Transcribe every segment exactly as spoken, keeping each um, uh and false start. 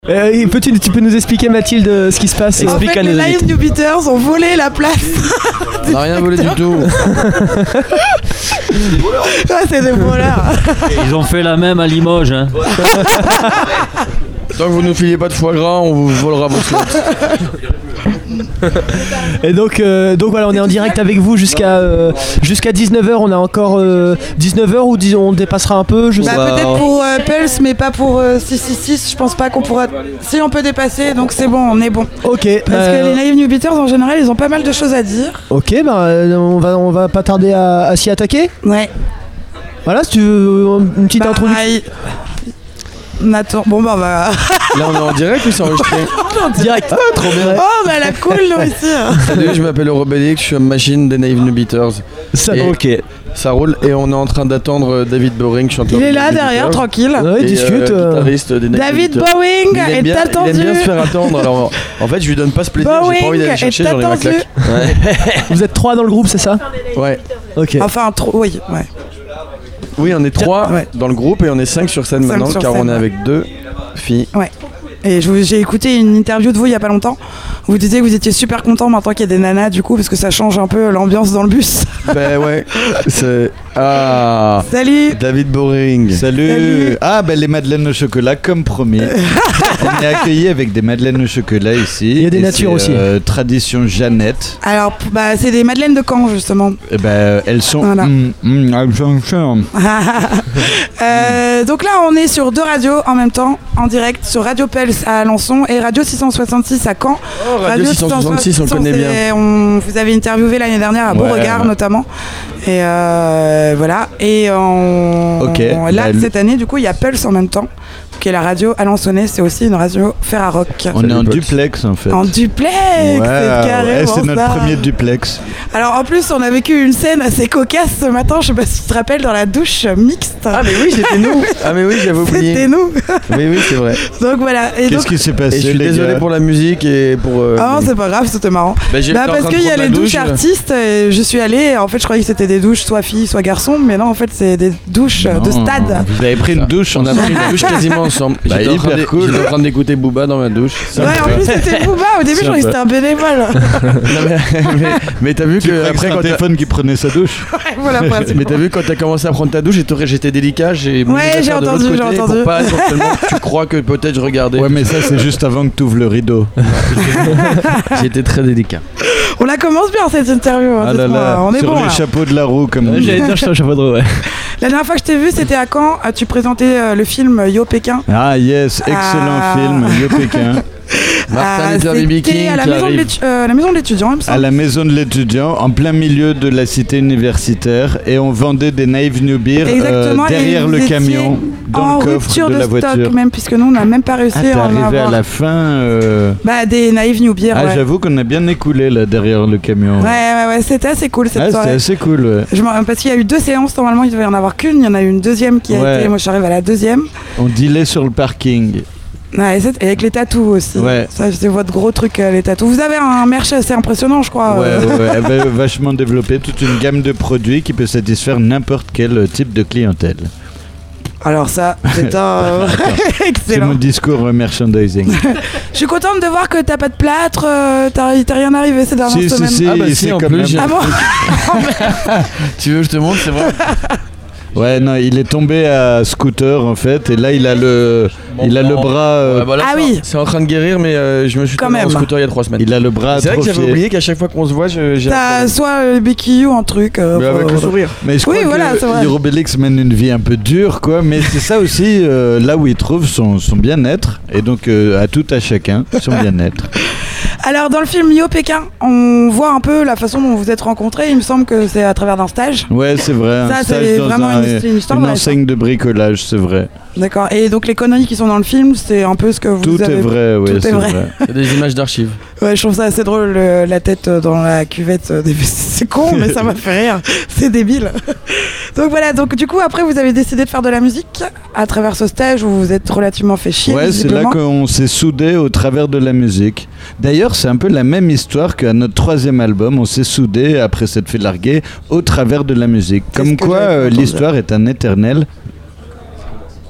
Euh, peux-tu, tu peux nous expliquer, Mathilde, ce qui se passe? En fait, les Live New Beaters ont volé la place. On n'a rien volé du tout. Ah, c'est des voleurs. Ils ont fait la même à Limoges. Hein. Tant que vous ne nous filiez pas de foie gras, on vous volera vos slots. Et donc, euh, donc voilà, on est en direct avec vous jusqu'à euh, jusqu'à dix-neuf heures. On a encore euh, dix-neuf heures ou disons on dépassera un peu. Je sais bah, pas. Peut-être pour euh, Pulse, mais pas pour euh, six six six. Je pense pas qu'on pourra. Si on peut dépasser, donc c'est bon, on est bon. Ok. Parce euh... que les Live New Beaters en général, ils ont pas mal de choses à dire. Ok, bah euh, on va on va pas tarder à, à s'y attaquer. Ouais. Voilà, si tu veux une petite bah, introduction. I... Attends, bon bah on va... Là on est en direct ou c'est enregistré? Direct. Ah, trop bien. Oh bah la cool nous ici. Salut, je m'appelle Eurobelix, je suis une machine des Live New Beaters. Ça, et ok. Ça roule et on est en train d'attendre David Boring, chanteur. Il est là derrière, Beaters, tranquille. Ouais, il discute. Euh, guitariste des David Boring est bien, attendu. Il aime bien se faire attendre. Alors en fait je lui donne pas ce plaisir, j'ai pas envie d'aller chercher, j'en ai ma claque. Ouais. Vous êtes trois dans le groupe, c'est ça? Ouais. Ok. Enfin trop, oui, ouais. Oui, on est trois ouais. dans le groupe et on est cinq sur scène cinq maintenant car scène, on est ouais. avec deux filles. Ouais. Et je vous, j'ai écouté une interview de vous il y a pas longtemps. Vous disiez que vous étiez super content maintenant qu'il y a des nanas du coup parce que ça change un peu l'ambiance dans le bus. Ben ouais. C'est... Ah. Salut. David Boring. Salut. Salut. Ah ben les madeleines au chocolat comme promis. On est accueillis avec des madeleines au chocolat ici. Il y a des natures aussi. Euh, tradition Jeannette. Alors bah c'est des madeleines de Caen justement. Et ben elles sont. Voilà. Mm, mm, euh, donc là on est sur deux radios en même temps en direct sur Radio Pulse à Alençon et Radio six cent soixante-six à Caen. Oh, Radio, Radio six cent soixante-six on connaît bien. On vous avez interviewé l'année dernière à Beauregard ouais, ouais. notamment. Et euh, voilà. Et on, okay. on, là bah, cette année du coup il y a Pulse en même temps. Qui est la radio alençonnaise, c'est aussi une radio Ferrarock. On est en duplex en fait. En duplex, ouais, c'est carrément ouais, c'est notre ça. premier duplex. Alors en plus, on a vécu une scène assez cocasse ce matin. Je sais pas si tu te rappelles dans la douche mixte. Ah mais oui, c'était nous. Ah mais oui, j'avais oublié. C'était nous. Mais oui, c'est vrai. Donc voilà. Et Qu'est-ce donc... qui s'est passé? Et je suis les désolé gars. pour la musique et pour. Euh, ah non, mais... c'est pas grave, c'était marrant. Bah, bah parce qu'il y a les douches artistes. Et je suis allée. En fait, je croyais que c'était des douches soit filles, soit garçons, mais non, en fait, c'est des douches non, de stade. Vous avez pris une douche? On a pris une douche quasiment ensemble. Bah, hyper cool. J'étais en train d'écouter Booba dans ma douche. Ouais, en plus c'était Booba. Au début, je croyais que c'était un bénévole. Non, mais, mais, mais t'as vu tu que après quand un téléphone qui prenait sa douche. Ouais, voilà. Mais t'as vu quand t'as commencé à prendre ta douche, j'étais délicat, j'ai mis ouais, j'ai entendu, j'ai entendu. Pour pas éventuellement que tu crois que peut-être je regardais. Ouais, mais ça c'est juste avant que tu ouvres le rideau. J'étais très délicat. On la commence bien cette interview. Hein, ah là là, on est sur bon. Sur le chapeau de la roue comme ouais, j'allais dire sur le chapeau de roue. Ouais. La dernière fois que je t'ai vu, c'était à Caen. Tu présentais euh, le film Yo Pékin. Ah yes, excellent ah. film Yo Pékin. Martin Luther B. King à la maison, de euh, la maison de l'étudiant, il me semble. À la maison de l'étudiant, en plein milieu de la cité universitaire, et on vendait des Naive New Beer euh, derrière le camion, dans le coffre de, de la stock, voiture. Même puisque nous on n'a même pas réussi ah, à en arrivé avoir. À la fin. Euh... Bah des Naive New Beer. Ah ouais. J'avoue qu'on a bien écoulé là derrière le camion. Ouais ouais ouais, c'était assez cool cette ah, soirée. C'était assez cool. Ouais. Je parce qu'il y a eu deux séances normalement, il devait y en avoir qu'une, il y en a eu une deuxième qui a ouais. été. Moi je suis arrivée à la deuxième. On dealait sur le parking. Ouais, et avec les tatous aussi. Ouais. Ça, c'est votre gros truc, les tatous. Vous avez un merch assez impressionnant, je crois. Ouais, ouais, ouais. Vachement développé, toute une gamme de produits qui peut satisfaire n'importe quel type de clientèle. Alors ça, c'est un excellent. C'est mon discours merchandising. Je suis contente de voir que t'as pas de plâtre, euh, t'as, t'as rien arrivé ces dernières si, semaines. Si, si, ah bah si, si en quand plus, même. j'ai... Ah bon. Tu veux que je te montre, c'est vrai. Ouais, non, il est tombé à scooter en fait, et là il a le, bon, il a bon. le bras. Euh... Ouais, bah là, ah c'est oui. C'est en train de guérir, mais euh, je me suis tombé en scooter il y a trois semaines. Il a le bras. C'est atrophié. vrai que j'avais oublié qu'à chaque fois qu'on se voit, je, j'ai. T'as soit le béquille ou un truc. Euh, mais avec faut... le sourire. Mais je oui, crois voilà, que Eurobelix mène une vie un peu dure, quoi. Mais c'est ça aussi, euh, là où il trouve son, son bien-être, et donc euh, à tout à chacun son bien-être. Alors dans le film Yo Pékin, on voit un peu la façon dont vous êtes rencontrés. Il me semble que c'est à travers d'un stage. Ouais, c'est vrai. Ça, un c'est stage dans vraiment un, une, une histoire. Une enseigne de bricolage, c'est vrai. D'accord. Et donc les conneries qui sont dans le film, c'est un peu ce que vous Tout avez... est vrai, oui. Tout est, c'est vrai. vrai. C'est des images d'archives. Ouais, je trouve ça assez drôle, le, la tête dans la cuvette. Des... C'est con, mais ça m'a fait rire. C'est débile. Donc voilà, donc du coup, après, vous avez décidé de faire de la musique à travers ce stage où vous êtes relativement fait chier. Ouais, c'est là qu'on s'est soudés au travers de la musique. D'ailleurs, c'est un peu la même histoire qu'à notre troisième album. On s'est soudés après s'être fait larguer au travers de la musique. Comme quoi, euh, l'histoire est un éternel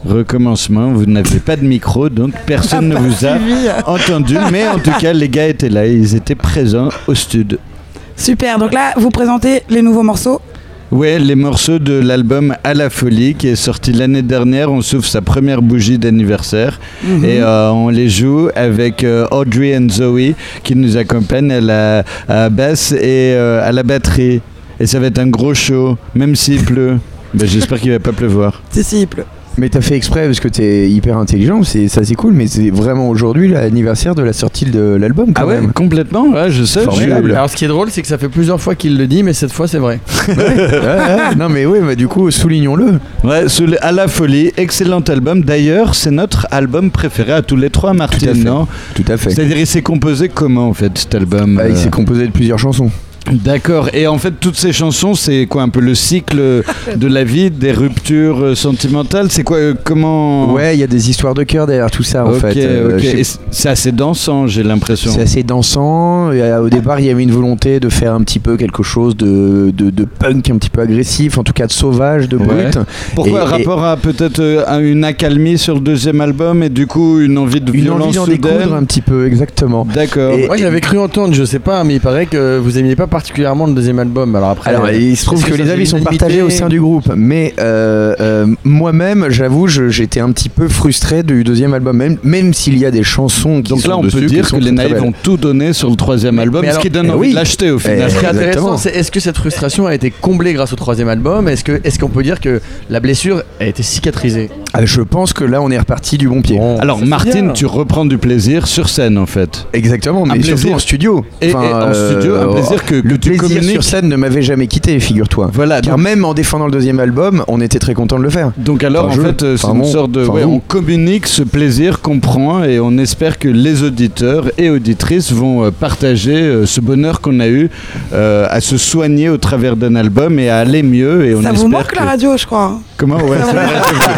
Recommencement, vous n'avez pas de micro, donc personne ne vous a entendu. Mais en tout cas, les gars étaient là, ils étaient présents au studio. Super, donc là, vous présentez les nouveaux morceaux. Ouais, les morceaux de l'album À la folie qui est sorti l'année dernière. On souffle sa première bougie d'anniversaire mmh. et euh, on les joue avec euh, Audrey and Zoe qui nous accompagnent à la à basse et euh, à la batterie. Et ça va être un gros show, même s'il pleut. Ben, j'espère qu'il va pas pleuvoir. C'est s'il pleut. Mais t'as fait exprès parce que t'es hyper intelligent, c'est, ça c'est cool, mais c'est vraiment aujourd'hui l'anniversaire de la sortie de l'album quand ah même. Ouais, complètement, ouais, je sais. Formidable. Alors ce qui est drôle, c'est que ça fait plusieurs fois qu'il le dit, mais cette fois c'est vrai. ouais, ouais, ouais. Non mais oui, mais du coup, soulignons-le. Ouais, À la folie, excellent album. D'ailleurs, c'est notre album préféré à tous les trois, Martin, Tout à fait. non ? Tout à fait. C'est-à-dire, il s'est composé comment en fait cet album ? Bah, il s'est composé de plusieurs chansons. D'accord, et en fait toutes ces chansons c'est quoi un peu le cycle de la vie, des ruptures sentimentales, c'est quoi, euh, comment... Ouais, il y a des histoires de cœur derrière tout ça en okay, fait. Euh, ok, et c'est assez dansant j'ai l'impression. C'est assez dansant, et, euh, au départ il y avait une volonté de faire un petit peu quelque chose de, de, de punk un petit peu agressif, en tout cas de sauvage, de brut. Ouais. Pourquoi, et, rapport et... à peut-être euh, une accalmie sur le deuxième album et du coup une envie de une violence envie d'en soudaine. découdre un petit peu, exactement. D'accord. Et, Moi j'avais cru entendre, je sais pas, mais il paraît que vous aimiez pas particulièrement le deuxième album. Alors après, alors, euh, il se trouve que, que les avis sont partagés au sein du groupe, mais euh, euh, moi-même, j'avoue, je, j'étais un petit peu frustré du deuxième album, même, même s'il y a des chansons qui donc sont là on dessus, peut dire que les Naïfs ont tout donné sur le troisième album, alors, ce qui donne envie oui. de l'acheter au final. Ce qui est intéressant, c'est est-ce que cette frustration a été comblée grâce au troisième album ? Est-ce que est-ce qu'on peut dire que la blessure a été cicatrisée ? Ah, je pense que là on est reparti du bon pied. Bon, alors Martin, tu reprends du plaisir sur scène en fait. Exactement, mais surtout en studio. Et, enfin, et en studio, un plaisir que, que le tu plaisir communiques. Sur scène ne m'avait jamais quitté, figure-toi. Voilà. Car donc, même en défendant le deuxième album, on était très content de le faire. Donc alors enfin, en je, fait, c'est une bon, sorte de, ouais, on communique ce plaisir qu'on prend et on espère que les auditeurs et auditrices vont euh, partager euh, ce bonheur qu'on a eu euh, à se soigner au travers d'un album et à aller mieux. Et on ça espère vous manque que... la radio, je crois. Comment ouais, c'est vrai.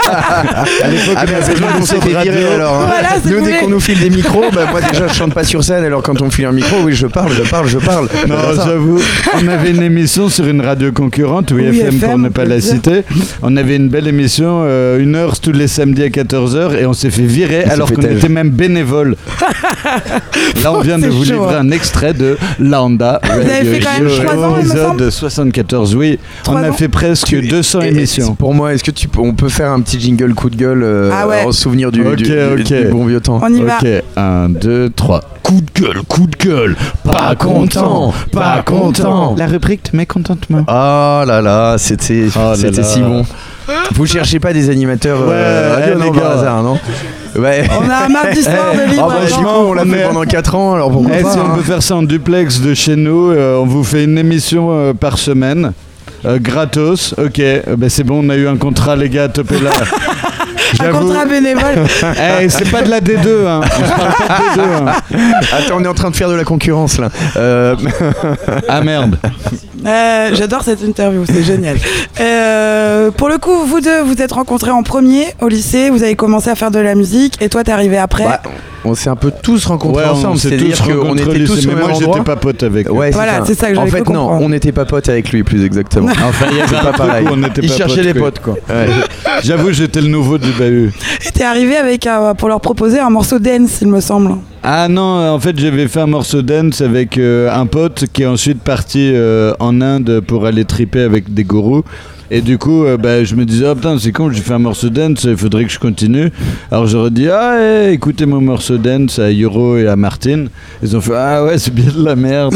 À l'époque, ah, on, on s'était viré alors. Hein. Voilà, nous, dès qu'on nous file des micros, bah, moi déjà je chante pas sur scène, alors quand on me file un micro, oui, je parle, je parle, je parle. Non, j'avoue, on avait une émission sur une radio concurrente, oui, oui F M, F M pour ne pas la citer. On avait une belle émission, euh, une heure tous les samedis à quatorze heures, et on s'est fait virer on alors qu'on était même bénévole. Là, on vient de vous livrer un extrait de Landa. Vous avez fait quand même trois ans, épisode soixante-quatorze, oui. On a fait presque deux cents émissions. Pour moi, est-ce que tu on peut faire un petit jingle coup de gueule euh, ah ouais. en souvenir du, okay, du, okay. du bon vieux temps? On y va. Ok, un, deux, trois. Coup de gueule, coup de gueule, pas content, pas content. La rubrique mécontentement. Oh là là, c'était, oh c'était là si là. Bon. Vous cherchez pas des animateurs ouais, euh, radio, non, par hasard, non? Ouais. On a un mardi soir de libre. Oh bah, du coup, on l'a fait pendant quatre ans, alors pourquoi eh, pas, si hein. on peut faire ça en duplex de chez nous, euh, on vous fait une émission euh, par semaine. Euh, gratos, ok, euh, bah c'est bon, on a eu un contrat, les gars, topé là. Un contrat bénévole. Hey, c'est pas de la D deux, hein. On se parle pas de D deux, hein. Attends, on est en train de faire de la concurrence là. Euh... ah merde. Euh, j'adore cette interview, c'est génial. Euh, pour le coup, vous deux, vous êtes rencontrés en premier au lycée, vous avez commencé à faire de la musique, et toi, t'es arrivé après. Bah, on s'est un peu tous rencontrés ouais, ensemble, c'est-à-dire qu'on était tous au même endroit. Moi, j'étais pas pote avec lui. Ouais, c'est voilà, ça. C'est ça que j'avais En fait, non, on n'était pas pote avec lui, plus exactement. Enfin, il y avait pas pareil. On il pas cherchait pote, les potes, quoi. Ouais. J'avoue, j'étais le nouveau du bahut. Et t'es arrivé avec un, pour leur proposer un morceau dance, il me semble. Ah non, en fait j'avais fait un morceau dance avec euh, un pote qui est ensuite parti euh, en Inde pour aller triper avec des gourous. Et du coup, euh, bah, je me disais, oh putain, c'est con, j'ai fait un morceau dance, il faudrait que je continue. Alors j'aurais dit, ah, hey, écoutez mon morceau dance à Yoro et à Martin. Ils ont fait, ah ouais, c'est bien de la merde.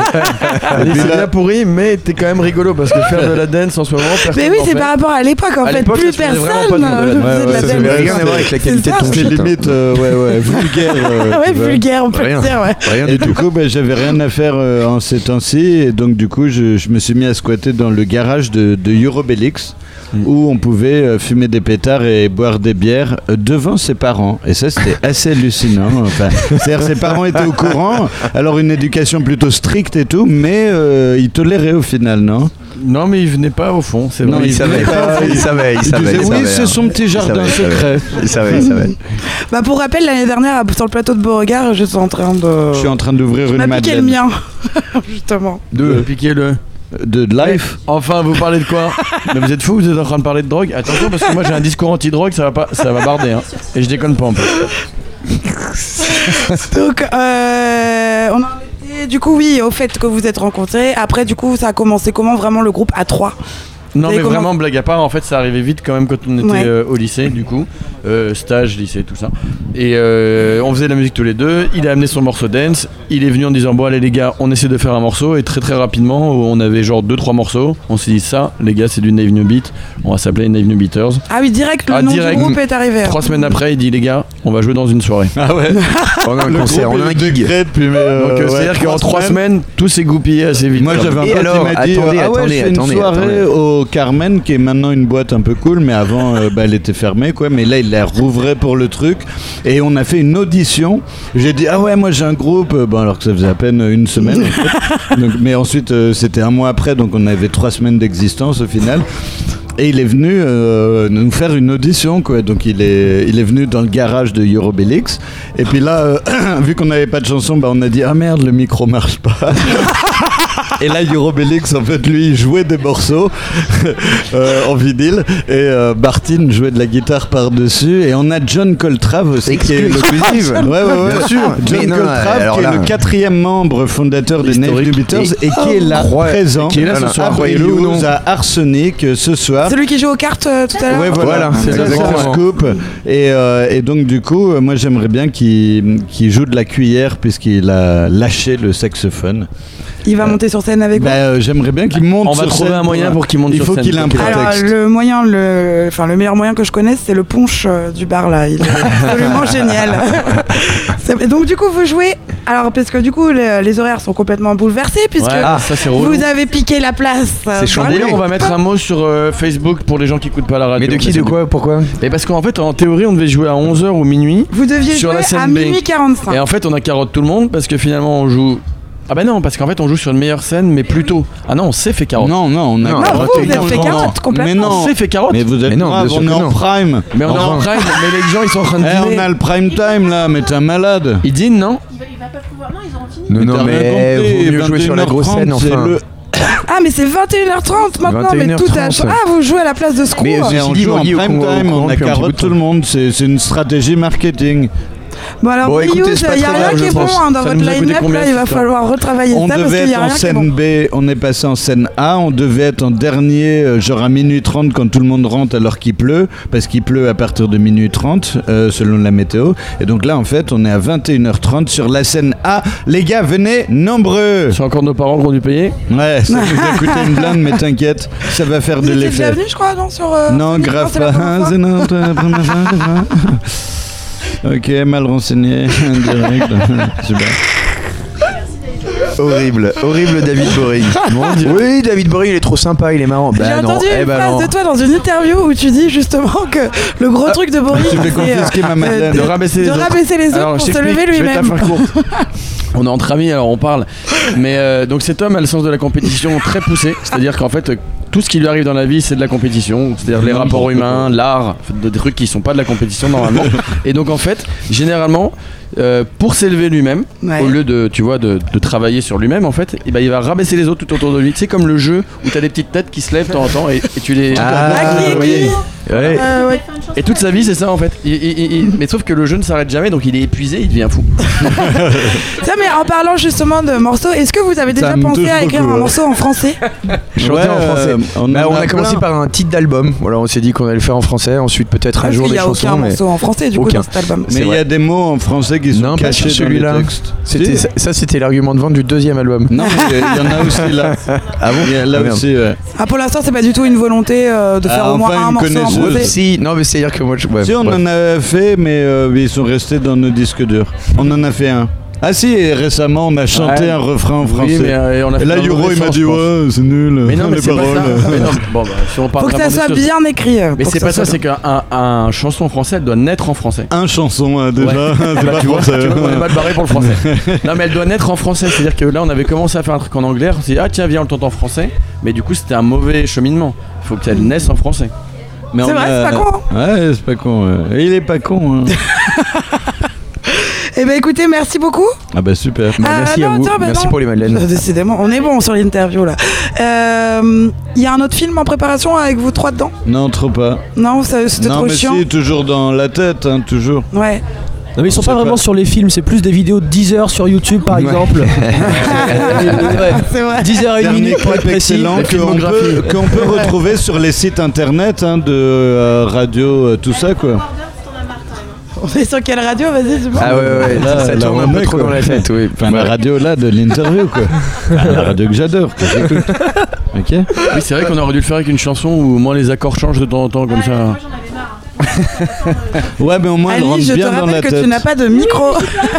Et puis c'est là... bien pourri, mais t'es quand même rigolo parce que faire de la dance en ce moment, personne. Mais oui, c'est fait. Par rapport à l'époque, en à fait, plus personne. Pas de ouais, ouais, ça n'avait rien à voir avec la qualité de ton shit. C'est limite, euh, ouais, ouais, vulgaire. Euh, ouais, vulgaire, on peut le dire, ouais. Rien et du coup, bah, j'avais rien à faire euh, en ces temps-ci. Et donc, du coup, je, je me suis mis à squatter dans le garage de, de Eurobelix. Mmh. Où on pouvait euh, fumer des pétards et boire des bières euh, devant ses parents. Et ça, c'était assez hallucinant. Enfin, c'est-à-dire, ses parents étaient au courant, alors une éducation plutôt stricte et tout, mais euh, ils toléraient au final, non ? Non, mais il venait pas au fond, c'est non, vrai. Il, il savait pas, il savait, il savait. Il disait, oui, c'est son petit jardin il savait, secret. Il savait, il savait. Bah, pour rappel, l'année dernière, sur le plateau de Beauregard, je suis en train de. Je suis en train d'ouvrir une madeleine. Piqué le mien, justement. De piquer le. de, de life. Enfin, vous parlez de quoi? Mais vous êtes fous, vous êtes en train de parler de drogue? Attention, parce que moi j'ai un discours anti-drogue, ça va pas, ça va barder, hein. Et je déconne pas un peu. Donc, euh, on en était, du coup, oui, au fait que vous êtes rencontrés. Après, du coup, ça a commencé comment vraiment le groupe à trois? Non mais comment... vraiment blague à part, en fait ça arrivait vite quand même quand on était Ouais. euh, au lycée du coup, euh, stage, lycée, tout ça. Et euh, on faisait de la musique tous les deux, il a amené son morceau dance, il est venu en disant bon allez les gars on essaie de faire un morceau et très très rapidement on avait genre deux trois morceaux, on s'est dit ça les gars c'est du Nave New Beat, on va s'appeler Nave New Beaters. Ah oui, direct, le Ah, nom direct. du groupe est arrivé. Trois semaines après il dit les gars on va jouer dans une soirée. Ah ouais. On a un Le concert, groupe on a un est gig. décrète, puis, mais, euh, Donc euh, ouais, c'est-à-dire qu'en trois semaines, semaines tout s'est goupillé assez vite. moi quoi. j'avais un Et pote alors, qui m'a dit attendez, euh, ah ouais attendez, je fais une attendez, soirée attendez. au Carmen qui est maintenant une boîte un peu cool mais avant euh, bah, elle était fermée quoi, mais là il la rouvrait pour le truc et on a fait une audition. J'ai dit ah ouais moi j'ai un groupe, bon alors que ça faisait à peine une semaine en fait. Donc, mais ensuite euh, c'était un mois après donc on avait trois semaines d'existence au final. Et il est venu euh, nous faire une audition quoi. Donc il est, il est venu dans le garage de Eurobelix. Et puis là, euh, vu qu'on n'avait pas de chanson, bah, on a dit ah merde le micro marche pas. Et là Eurobelix en fait lui il jouait des morceaux euh, en vinyle et euh, Martin jouait de la guitare par dessus et on a John Coltrane aussi qui est le Exclusive. ouais, ouais, ouais. Bien sûr. John Mais non, Coltrane alors qui là- est le quatrième membre fondateur des Nave Historique. New Beaters et, Et- qui est là Ouais. présent Qui est là ce à soir. Croyez-le ou non. Briouze, à Arsenic euh, ce soir. Celui qui joue aux cartes euh, tout à l'heure. Ouais, voilà, Voilà, c'est c'est ça, exactement. ça, scoop. Et, euh, et donc, du coup, euh, moi j'aimerais bien qu'il qu'il joue de la cuillère puisqu'il a lâché le saxophone. Il va monter sur scène avec Bah, euh, j'aimerais bien qu'il monte On va sur trouver scène un moyen pour qu'il monte Il sur faut scène, qu'il ait un faut qu'il- vous. Alors, prétexte. le moyen, le, enfin, le meilleur moyen que je connaisse, c'est le punch euh, du bar là. Il est absolument génial. C'est- Donc, du coup, vous jouez. Alors, parce que du coup, le- les horaires sont complètement bouleversés puisque Ouais, ah, ça c'est relou. vous avez piqué la place. euh, C'est dans chamboulé. le D'ailleurs, on va groupe. mettre un mot sur euh, Facebook pour les gens qui écoutent pas la radio. Mais de qui, de quoi, pourquoi? Et parce qu'en fait, en théorie, on devait jouer à onze heures ou minuit. Vous deviez Sur jouer la scène à B. minuit quarante-cinq. Et en fait, on a carotte tout le monde parce que finalement, on joue. Ah bah non, parce qu'en fait, on joue sur une meilleure scène, mais plus tôt. Ah non, on s'est fait carotte. Non, non, on a Non, carotte vous, vous et avez fait non, carotte non. complètement. Mais On non, s'est fait carotte. mais vous êtes Mais non, grave, bien sûr on est que en non. prime. Mais on est en Enfin. prime, mais les gens, ils sont en train de Eh, dîner. on a le prime time là, mais t'es un malade. Ils dînent, non? Il va, il va pas pouvoir. Non, ils auront fini. Non, non, T'as rien mais compris, vaut mieux jouer sur la grosse scène, vingt et une heures trente, enfin. c'est le- Ah, mais c'est vingt et une heures trente maintenant, mais tout a changé. Ah, vous jouez à la place de Screw. Mais, euh, Mais on Ceci dit, joue en Morgui, au prime courant- au time, courant on a depuis un petit bout carotte de tout le temps. monde, c'est c'est une stratégie marketing. Bon, alors, Bon, écoutez, Briouze, c'est pas il n'y a très rien grave, qui je est bon pense. hein, dans Ça votre nous a coûté line-up. combien, Là, il va cette histoire falloir retravailler On ça parce devait qu'il n'y être a en rien qui est scène bon. B, on est passé en scène A, on devait être en dernier, euh, genre à minuit trente quand tout le monde rentre alors qu'il pleut, parce qu'il pleut à partir de minuit trente euh, selon la météo. Et donc là en fait on est à vingt et une heures trente sur la scène A. Les gars venez nombreux. C'est encore nos parents qui ont dû payer. Ouais, ça nous a coûté une blinde mais t'inquiète, ça va faire Vous de étiez déjà l'effet. venu, je crois, non sur, euh, Non, Sonic, grave c'est la pas. première fois C'est notre première fois. Ok, mal renseigné. Direct. Super. Horrible, horrible David Boring. Oui, David Boring, il est trop sympa, il est marrant. J'ai Bah non, entendu eh une bah phrase non. de toi dans une interview où tu dis justement que le gros truc de Boris, Tu fais c'est euh, confisquer ma Madeleine. De rabaisser les de autres. rabaisser les autres Alors, pour je se t'explique, lever je vais te la lui-même. faire courte. On est entre amis, alors on parle. Mais euh, donc cet homme a le sens de la compétition très poussé. C'est-à-dire qu'en fait, euh, tout ce qui lui arrive dans la vie, c'est de la compétition. C'est-à-dire les rapports humains, l'art, de- des trucs qui sont pas de la compétition normalement. Et donc en fait, généralement, euh, pour s'élever lui-même, Ouais. au lieu de, tu vois, de, de travailler sur lui-même, en fait, eh ben, il va rabaisser les autres tout autour de lui. C'est comme le jeu où t'as des petites têtes qui se lèvent de temps en temps et, et tu les. Ah, Ah, qui est vous qui voyez. Ouais. Euh, ouais. Et toute sa vie, c'est ça en fait. Il- il- il- il- mais sauf que le jeu ne s'arrête jamais, donc il est épuisé, il devient fou. Tiens, mais en parlant justement de morceaux, est-ce que vous avez déjà Ça me pensé touche à écrire beaucoup, un ouais. morceau en français Chanter Ouais, en français. euh, on Bah, en on a a commencé plein. par un titre d'album. Voilà, on s'est dit qu'on allait le faire en français. Ensuite, peut-être un Parce jour qu'il des n'y a aucun chansons. Mais morceau en français du coup Aucun. dans cet album. Mais il y vrai. a des mots en français qui sont non, pas cachés sur dans les celui-là. textes. C'était Si. ça, ça, c'était l'argument de vente du deuxième album. Non, mais il y en a aussi là. Ah bon Il y a là Ah, merde. aussi, ouais. Ah, pour l'instant, c'est pas du tout une volonté euh, de faire Ah, au moins enfin, un une morceau en connaisseuse. français. Si, non, mais c'est-à-dire que moi, je. ouais, Si, on bref. en a fait, mais euh, ils sont restés dans nos disques durs. On en a fait un. Ah si, et récemment, on a chanté Ouais. un refrain en français. Oui, mais euh, on a Et fait là, dans le Euro, mauvais il m'a sens, dit, je pense. ouais, c'est nul, Mais non, mais les c'est pas paroles. ça. Mais non, bon, bah, si on parle Faut que ça vraiment soit des choses- bien écrit. euh, Mais pour c'est que pas ça, soit c'est qu'un un, un chanson français, elle doit naître en français. Un chanson, hein, déjà. Ouais. C'est Bah, pas tu vois, français. tu vois qu'on est mal barré pour le français. Non, mais elle doit naître en français. C'est-à-dire que là, on avait commencé à faire un truc en anglais. On s'est dit, ah tiens, viens, on le tente en français. Mais du coup, c'était un mauvais cheminement. Il faut qu'elle naisse en français. Mais C'est on vrai, a- c'est pas con, Ouais, c'est pas con. ouais. Et il est pas con. hein. Eh ben écoutez, merci beaucoup. Ah bah super. Bah, Ah, merci non, à vous. attends, bah merci non. pour les madeleines. Euh, Décidément, on est bon sur l'interview là. Il y a un autre film en préparation avec vous trois dedans? Non, trop pas. Non, ça- c'était Non, trop mais chiant. si, toujours dans la tête, hein, toujours. Ouais. Non mais ils sont On pas sait vraiment pas. sur les films, c'est plus des vidéos de dix heures sur YouTube par Ouais. exemple. Ouais. C'est vrai. dix heures et une Dernier minutes pour être clip précis. excellent La qu'on filmographie. peut, qu'on peut retrouver sur les sites internet hein, de euh, radio, euh, tout ça quoi. On est sur quelle radio? Vas-y, dis-moi. Ah ouais, ouais, ouais. Là, ça là, tourne un on peu est, trop quoi. dans la tête, oui. Enfin, la radio là de l'interview quoi. Enfin, la radio que j'adore, que j'écoute. Ok. Oui, c'est vrai qu'on aurait dû le faire avec une chanson où au moins les accords changent de temps en temps comme ça. Moi j'en avais marre. Ouais, mais au moins elle Ali, rentre je te bien dans la rappelle que tête. tu n'as pas de micro.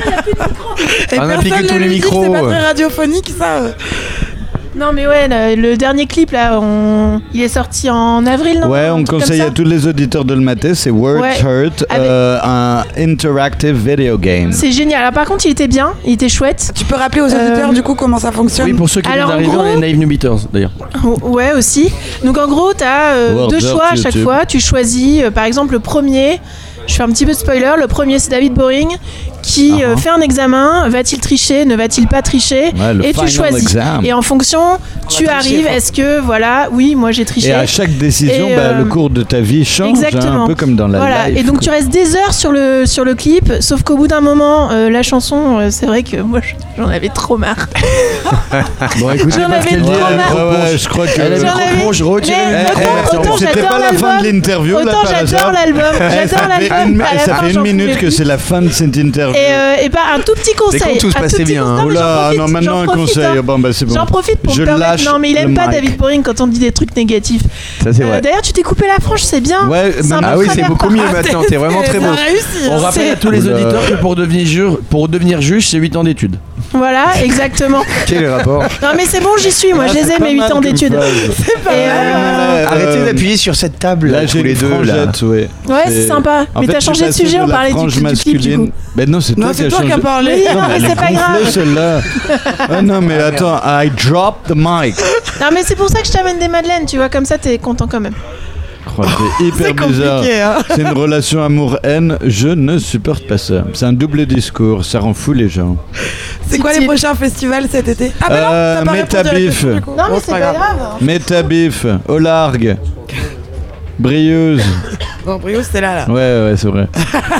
Et On applique personne tous ne les lui dit que micros. C'est pas très radiophonique ça. Non mais ouais, le, le dernier clip là, on... il est sorti en avril, non? Ouais, Un on truc conseille comme à ça. tous les auditeurs de le mater, c'est Words Ouais. Hurt, Avec- euh, un interactive video game. C'est génial. Alors, par contre, il était bien, il était chouette. Tu peux rappeler aux auditeurs Euh, du coup comment ça fonctionne? Oui, pour ceux qui viennent Alors, en d'arriver, gros- on est Naive New Beaters d'ailleurs. Oh, Ouais, aussi. Donc, en gros, t'as euh, Word deux Art choix à chaque YouTube. fois. Tu choisis, euh, par exemple, le premier. Je fais un petit peu de spoiler. Le premier, c'est David Boring qui euh, Uh-huh. fait un examen. Va-t-il tricher? Ne va-t-il pas tricher? Ouais, le Et tu final choisis. exam. Et en fonction, tu tricher, arrives. quoi. Est-ce que, voilà, oui, moi j'ai triché. Et à chaque décision, Et, bah, euh, le cours de ta vie change, hein, Exactement. un peu comme dans la Voilà, life. et donc tu restes des heures sur le, sur le clip, sauf qu'au bout d'un moment, euh, la chanson, euh, c'est vrai que moi je- j'en avais trop marre. Bon, écoutez, J'en parce avais qu'elle trop dit, elle marre. me Ouais, reproche. ouais, je crois que. Elle a J'en mis avais- trop je retire Mais les autant- micros. autant C'était j'adore pas la fin l'album, de l'interview là Autant par hasard. j'adore l'album, Eh, j'adore ça fait l'album. une, à la ça fin, fait une j'en minute pouvais que plus. c'est la fin de cette interview. Et, euh, et bah, un tout petit conseil. quand tout se un passait tout petit bien, conseil. hein. Non, mais j'en Oula, profite, non, maintenant j'en un profite, conseil. hein. Bon, bah c'est bon. J'en profite pour Je me permettre. lâche Non, mais il le aime pas mic. David Boring quand on dit des trucs négatifs. Ça, c'est Euh, vrai. D'ailleurs, tu t'es coupé la frange, c'est bien. Ouais, C'est un maintenant- peu Ah oui, c'est travers. beaucoup mieux maintenant. T'es vraiment très beau. Ça a réussi. On hein. rappelle à tous les Oula. auditeurs que pour devenir, jure, pour devenir juge, c'est huit ans d'études. Voilà, exactement. Quel est le rapport? Non, mais c'est bon, j'y suis. Moi, Ah, je les c'est ai, pas mes huit mal ans comme d'études. phrase. Et, euh, Arrêtez d'appuyer sur cette table Là, là, j'ai tous les une deux là. franjette, ouais. Ouais, c'est sympa. En Mais fait, t'as je changé suis de passé sujet, de on la parlait du, frange du clip du masculine. coup. Ben non, c'est Non, toi qui c'est as toi qui changé. as parlé. Oui, non, mais Elle est c'est pas gonflée, grave. celle-là. Ah non, mais attends, I dropped the mic. Non, mais c'est pour ça que je t'amène des madeleines, tu vois, comme ça t'es content quand même. Oh, c'est hyper C'est bizarre. compliqué, hein. C'est une relation amour-haine. Je ne supporte pas ça. C'est un double discours. Ça rend fou les gens. C'est quoi les Subtil. prochains festivals cet été? Ah bah non, Euh, t'as pas répondu à la Métabif. question, du coup. Non, mais Bon, c'est pas grave. Métabif, au largue, Brieuse. Bon, Brio, c'était là, là. Ouais, ouais, c'est vrai.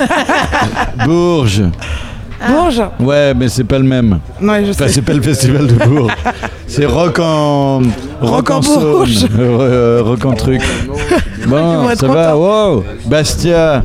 Bourges. Bourges? Ouais, mais c'est pas le même. Ouais, je Enfin, sais. c'est pas le festival de Bourges. C'est rock en. Rock en Saône. Bourges. Euh, euh, rock en truc. Ils Bon, vont être ça va, wow. Bastia.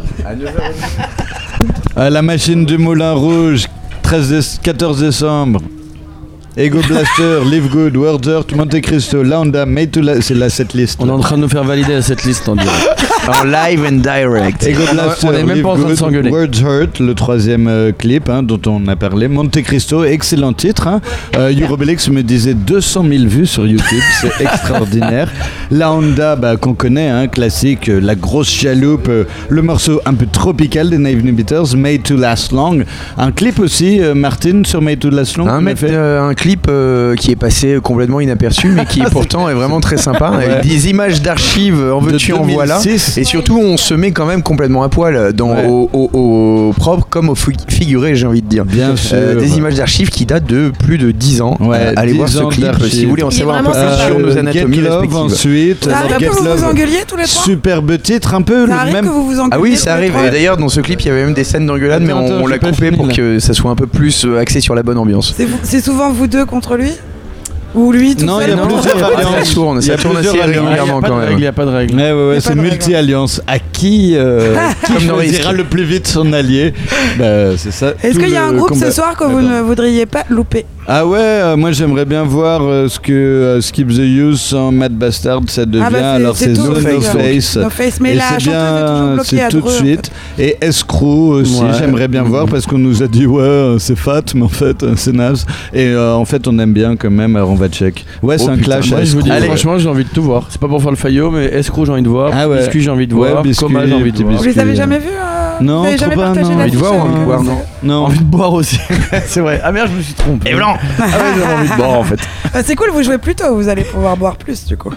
À la machine du Moulin Rouge, treize déce- quatorze décembre. Ego Blaster, Live Good, World Earth, Monte Cristo, Launda, Made to la... C'est la setlist. On est en train de nous faire valider cette liste en direct. En live and direct. Ego Blaster, on est même Live pas en train de Good, s'engueuler. Words Hurt, le troisième euh, clip hein, dont on a parlé. Monte Cristo, excellent titre. Hein. Euh, Eurobelix me disait deux cent mille vues sur YouTube, c'est extraordinaire. La Honda, bah, qu'on connaît, hein, classique, euh, la grosse chaloupe, euh, le morceau un peu tropical des Naive New Beaters, Made to Last Long. Un clip aussi, euh, Martine, sur Made to Last Long. Un, qu'on a mec, fait. euh, un clip euh, qui est passé complètement inaperçu mais qui pourtant est vraiment très sympa avec Ouais. des images d'archives en De veux-tu en voilà deux mille six. et surtout on se met quand même complètement à poil dans, Ouais. au, au- au propre comme au fi- figuré j'ai envie de dire. Bien sûr. Euh, des images d'archives qui datent de plus de dix ans. Ouais, Euh, allez dix voir ce ans clip d'archives. si vous voulez en Il est savoir un peu vraiment plus sympa. sur nos Euh, anatomies Get Love respectives. ensuite. Ça alors arrive Get que vous vous Love, engueuliez tous les trois? superbe titre, un peu Ça le arrive même. que vous vous engueuliez Ah oui, tous ça les arrive. trois Et d'ailleurs, dans ce clip, il y avait même des scènes d'engueulade, mais Attends, on, attends, on j'ai l'a pas coupé fini, pour là. que ça soit un peu plus euh, axé sur la bonne ambiance. C'est vous- C'est souvent vous deux contre lui? Ou lui tout Non, seul? il y a Non, plusieurs ça alliances. tourne, Il y a ça tourne plusieurs assez alliances. régulièrement quand Il même. n'y a pas de règle. Ouais, ouais, ouais, pas c'est de règle. multi-alliance. À qui, euh, qui Comme Norris. choisira le plus vite son allié bah, c'est ça. Est-ce tout qu'il y a un le groupe combat. ce soir que vous Attends. ne voudriez pas louper? Ah ouais, euh, moi j'aimerais bien voir euh, ce que euh, Skip the Use sans Mad Bastard ça devient. Ah bah, c'est- Alors c'est c'est tout, No c'est Face. tout. Face. No Face, mais Et la c'est chanteuse est toujours bien, bloquée à c'est tout de Dreux, en suite. Et Escrew aussi, Ouais. j'aimerais bien voir parce qu'on nous a dit ouais euh, c'est fat, mais en fait euh, c'est naze. Et euh, en fait on aime bien quand même. Alors on va check. Ouais, c'est Oh, un putain, clash. Moi, à je vous dis, Escrew. franchement, j'ai envie de tout voir. C'est pas pour faire le faillot, mais Escrew, j'ai envie de voir. Ah ouais. Biscuit, j'ai envie de Ouais, voir. Biscuit, Coma, j'ai envie de Biscuit. voir. Vous les avez que- jamais vus euh, Non, Vous avez trop jamais pas, partagé non. la Envie de voir ou envie de boire, non Non. Envie de boire aussi. C'est vrai. Ah merde, je me suis trompé. Et blanc. Ah ouais, j'avais envie de boire en fait. C'est cool, vous jouez plus tôt, vous allez pouvoir boire plus du coup.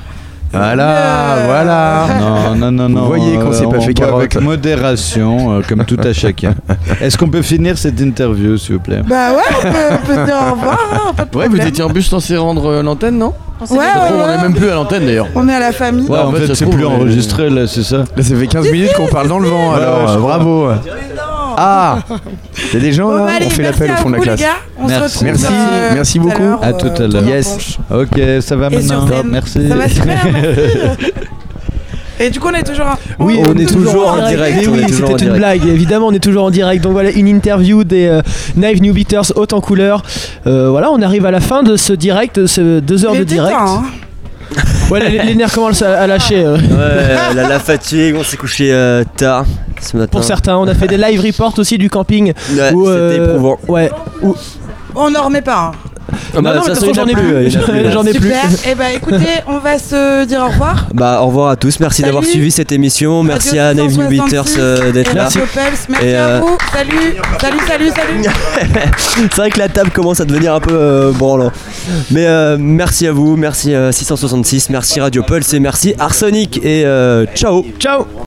Voilà, voilà. Non, non, non, non. Vous voyez qu'on euh, s'est pas on fait boit carotte. avec modération, euh, comme tout à chacun. Est-ce qu'on peut finir cette interview, s'il vous plaît? Bah ouais, on peut, on peut se dire au revoir, hein, pas de Ouais, problème. vous étiez en plus censé rendre euh, l'antenne, non? Ouais, ouais, On ouais. est même plus à l'antenne d'ailleurs. On est à la famille. Ouais, en en fait, fait, ça se c'est trouve, plus euh, enregistré, là, c'est ça? Là, ça fait quinze minutes qu'on parle dans le vent, Ouais, alors ouais, euh, je crois. bravo. Ah, il y a des gens Bon, là, bah, allez, on fait merci l'appel au à fond de la vous, classe. les gars. On Merci. se retrouve, Merci, euh, merci tout à beaucoup. l'heure, À tout à euh, l'heure. dans la Yes. planche. Ok, ça va Et sur maintenant. scène. Merci. Ça va super, merci. Et du coup, on est toujours. en- Oui, on est toujours en direct, Et on oui, est toujours en c'était une direct. blague, évidemment, on est toujours en direct. Donc voilà, une interview des euh, Knife New Beaters haute en couleur. Euh, voilà, on arrive à la fin de ce direct, de ce deux heures Il de était direct. temps, hein. Ouais, les, les nerfs commencent à, à lâcher. euh. Ouais, la, la fatigue, on s'est couché euh, tard ce matin. Pour certains, on a fait des live reports aussi du camping. Ouais, où, c'était euh, éprouvant. Ouais. Où... On n'en remet pas. hein. Ah bah, non, non, de mais toute de toute façon, façon, j'en ai il y en a plus. plus, il y en a plus. J'en ai plus. Super. Et bah écoutez, on va se dire au revoir. Bah au revoir à tous, merci Salut. d'avoir suivi cette émission, merci à Radio Knife New Beaters soixante-six euh, d'être et là. Radio Pulse. Merci Et, à euh, vous. Salut, salut, salut, salut. C'est vrai que la table commence à devenir un peu euh, branlant. Mais euh, merci à vous, merci euh, six cent soixante-six, merci Radio Pulse et merci Arsenic et euh, ciao. Ciao.